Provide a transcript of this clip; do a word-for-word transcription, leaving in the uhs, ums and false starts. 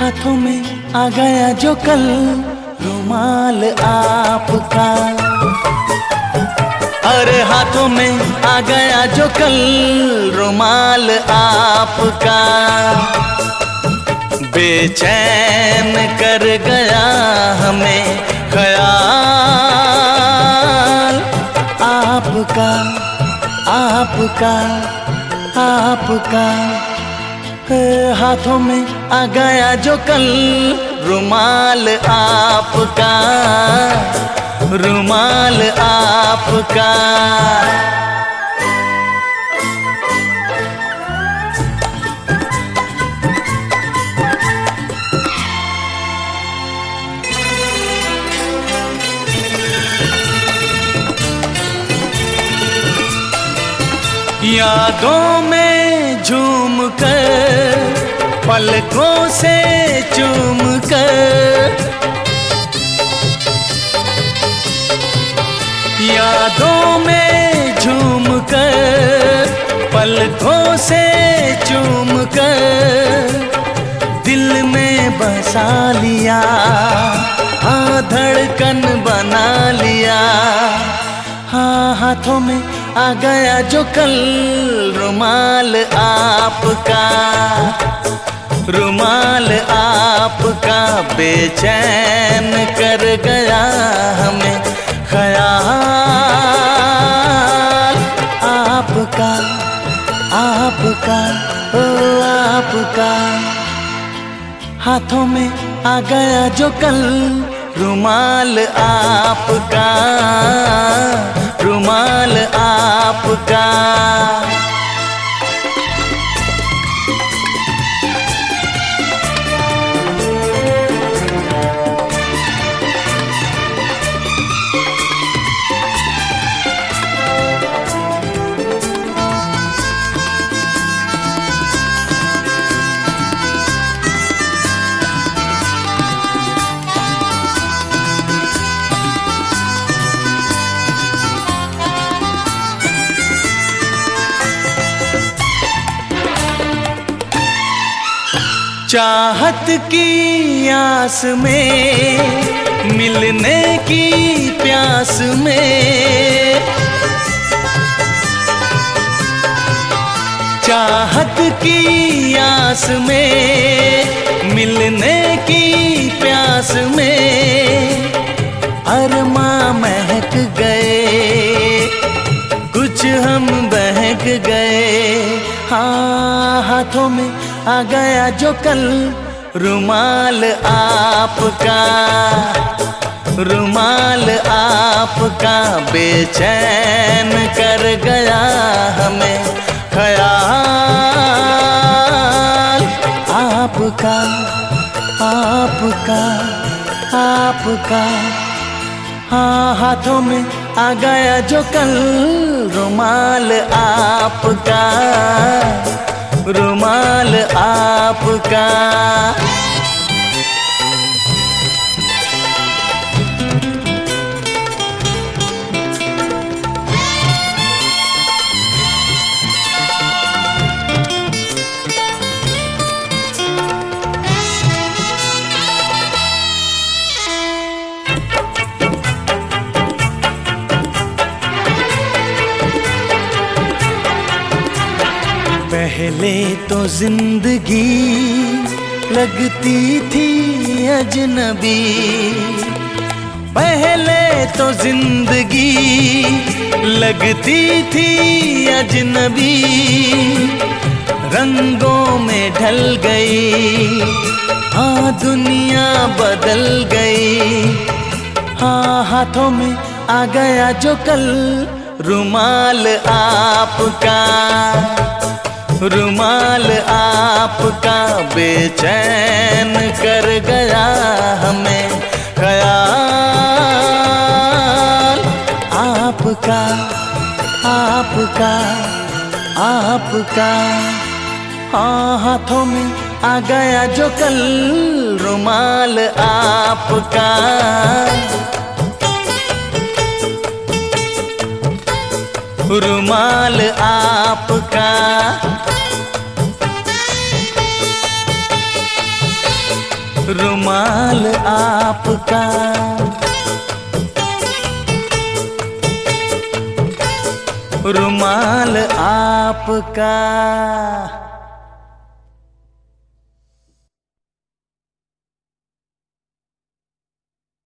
हाथों में आ गया जो कल रुमाल आपका। अरे हाथों में आ गया जो कल रुमाल आपका। बेचैन कर गया हमें ख्याल आपका आपका आपका। हाथों में आ गया जो कल रुमाल आपका, रुमाल आपका। यादों में झूम कर पलकों से चूम कर, यादों में झूम कर पलकों से चूम कर दिल में बसा लिया, हाँ धड़कन बना लिया। हाँ हाथों में आ गया जो कल रुमाल आपका, रुमाल आपका। बेचैन कर गया हमें ख्याल आपका आपका ओ आपका। हाथों में आ गया जो कल रुमाल आपका, रुमाल आपका। चाहत की आस में, मिलने की प्यास में, चाहत की आस में, मिलने की प्यास में अरमा महक गए, कुछ हम बहक गए। हाँ हाथों में आ गया जो कल रुमाल आपका, रुमाल आपका। बेचैन कर गया हमें ख्याल आपका आपका आपका। हाँ हाथों में आ गया जो कल रुमाल आपका, रुमाल आपका। पहले तो जिंदगी लगती थी अजनबी, पहले तो जिंदगी लगती थी अजनबी। रंगों में ढल गई, हाँ दुनिया बदल गई। हाँ हाथों में आ गया जो कल रुमाल आपका, रुमाल आपका। बेचैन कर गया हमें ख्याल आपका आपका आपका। हाँ हाथों में आ गया जो कल रुमाल आपका, रुमाल आपका। रुमाल आपका। रुमाल आपका।